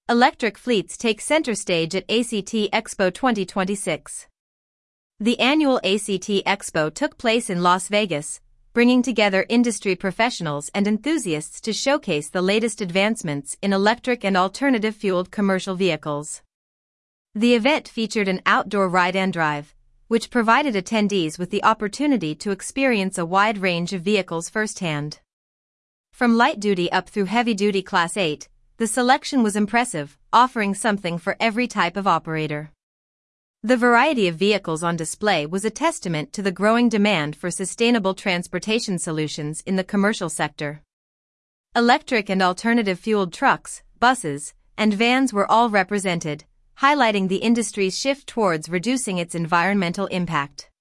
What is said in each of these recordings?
Electric fleets take center stage at ACT Expo 2026. The annual ACT Expo took place in Las Vegas, bringing together industry professionals and enthusiasts to showcase the latest advancements in electric and alternative-fueled commercial vehicles. The event featured an outdoor ride and drive, which provided attendees with the opportunity to experience a wide range of vehicles firsthand. From light-duty up through heavy-duty Class 8, the selection was impressive, offering something for every type of operator. The variety of vehicles on display was a testament to the growing demand for sustainable transportation solutions in the commercial sector. Electric and alternative-fueled trucks, buses, and vans were all represented, highlighting the industry's shift towards reducing its environmental impact.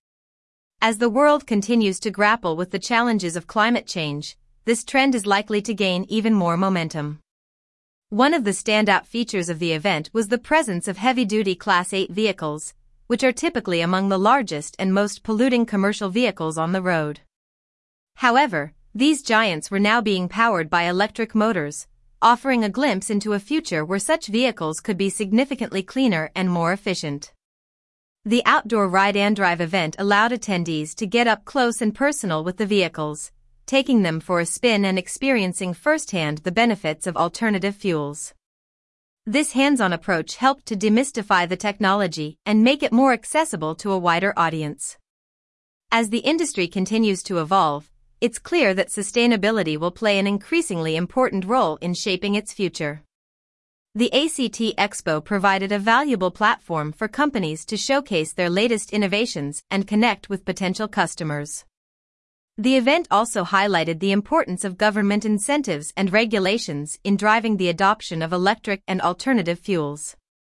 As the world continues to grapple with the challenges of climate change, this trend is likely to gain even more momentum. One of the standout features of the event was the presence of heavy-duty Class 8 vehicles, which are typically among the largest and most polluting commercial vehicles on the road. However, these giants were now being powered by electric motors, offering a glimpse into a future where such vehicles could be significantly cleaner and more efficient. The outdoor ride and drive event allowed attendees to get up close and personal with the vehicles, taking them for a spin and experiencing firsthand the benefits of alternative fuels. This hands-on approach helped to demystify the technology and make it more accessible to a wider audience. As the industry continues to evolve, it's clear that sustainability will play an increasingly important role in shaping its future. The ACT Expo provided a valuable platform for companies to showcase their latest innovations and connect with potential customers. The event also highlighted the importance of government incentives and regulations in driving the adoption of electric and alternative fuels.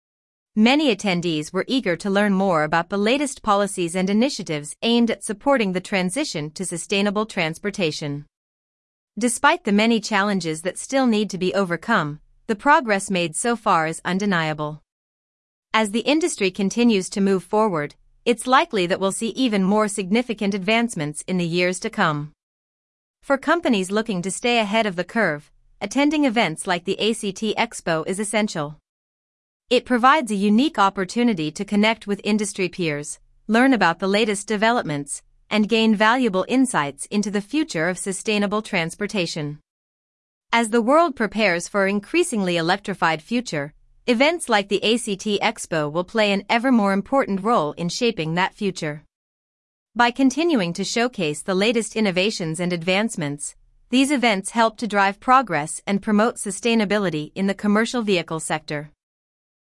Many attendees were eager to learn more about the latest policies and initiatives aimed at supporting the transition to sustainable transportation. Despite the many challenges that still need to be overcome, the progress made so far is undeniable. As the industry continues to move forward, it's likely that we'll see even more significant advancements in the years to come. For companies looking to stay ahead of the curve, attending events like the ACT Expo is essential. It provides a unique opportunity to connect with industry peers, learn about the latest developments, and gain valuable insights into the future of sustainable transportation. As the world prepares for an increasingly electrified future, events like the ACT Expo will play an ever more important role in shaping that future. By continuing to showcase the latest innovations and advancements, these events help to drive progress and promote sustainability in the commercial vehicle sector.